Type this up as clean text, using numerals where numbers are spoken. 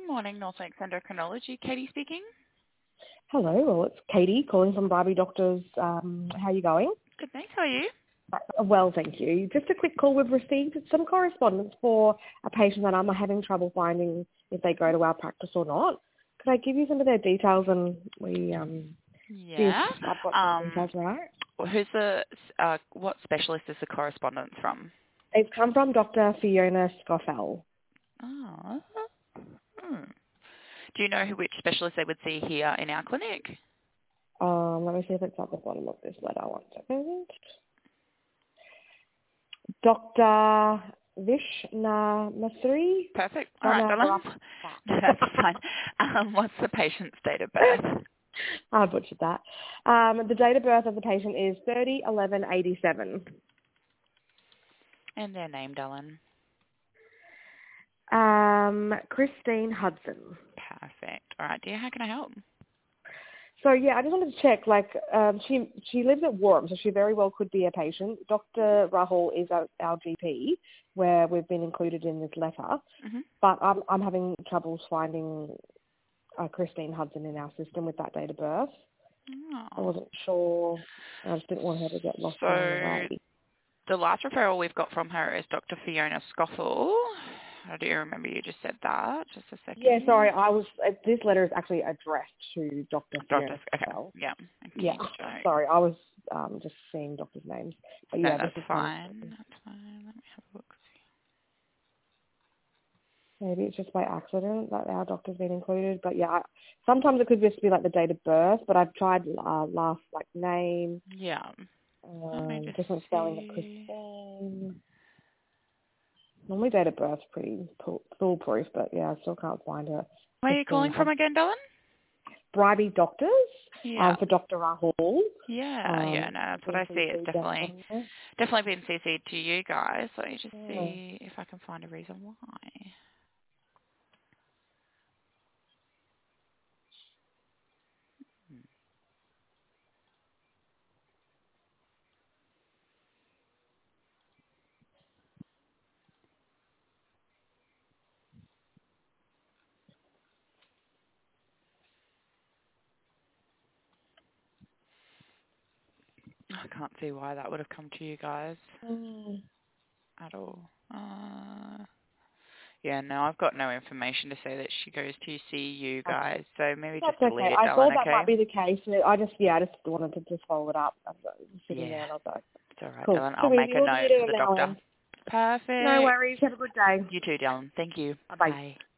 Good morning, North Lakes Endocrinology. Katie speaking. Hello, well, it's Katie calling from Barbie Doctors. How are you going? Good, thanks. How are you? Well, thank you. Just a quick call. We've received some correspondence for a patient that I'm having trouble finding if they go to our practice or not. Could I give you some of their details and we see if Yeah. I've got some details right? Who's the, what specialist is the correspondence from? It's come from Dr. Fiona Scoffel. Oh. Hmm. Do you know which specialist they would see here in our clinic? Let me see if it's at the bottom of this letter. 1 second. Dr. Vishnamurthy. Perfect. All right, darling. That's fine. What's the patient's date of birth? I butchered that. The date of birth of the patient is 30/11/87. And their name, darling. Christine Hudson. Perfect. All right, dear. How can I help? So yeah, I just wanted to check. She lives at Warham, so she very well could be a patient. Dr. Rahul is our GP, where we've been included in this letter. Mm-hmm. But I'm having troubles finding Christine Hudson in our system with that date of birth. Oh. I wasn't sure. I just didn't want her to get lost So along the way. the last referral we've got from her is Dr. Fiona Scoffel. I do remember you just said that. Just a second. Yeah, sorry. This letter is actually addressed to Dr. Fiona Okay. Scoffel. Yeah. Yeah. Okay. Sorry, I was just seeing doctors' names. But No, yeah, that's this is fine. That's fine. Let me have a look. maybe it's just by accident that our doctor's been included. But yeah, sometimes it could just be like the date of birth. But I've tried last name, Yeah. Let me just different spelling of see. Christine. Normally date of birth's pretty foolproof, but yeah, I still can't find her. Where are you Christine calling from again, Dylan? Bribey Doctors Yeah. for Dr. Rahul. Yeah, no, that's what I see. It's definitely been CC'd to you guys. Let me just see if I can find a reason why. I can't see why that would have come to you guys at all. Yeah, no, I've got no information to say that she goes to see you Okay. guys. So maybe That's just delete okay. it, I Dylan, thought that okay? might be the case. I just wanted to just follow it up. I was sitting there Yeah, and I was like, it's all right, cool. Dylan. So I'll we make a will do note it for on the our doctor. end. No Perfect. worries. Have a good day. You too, Dylan. Thank you. Bye-bye. Bye.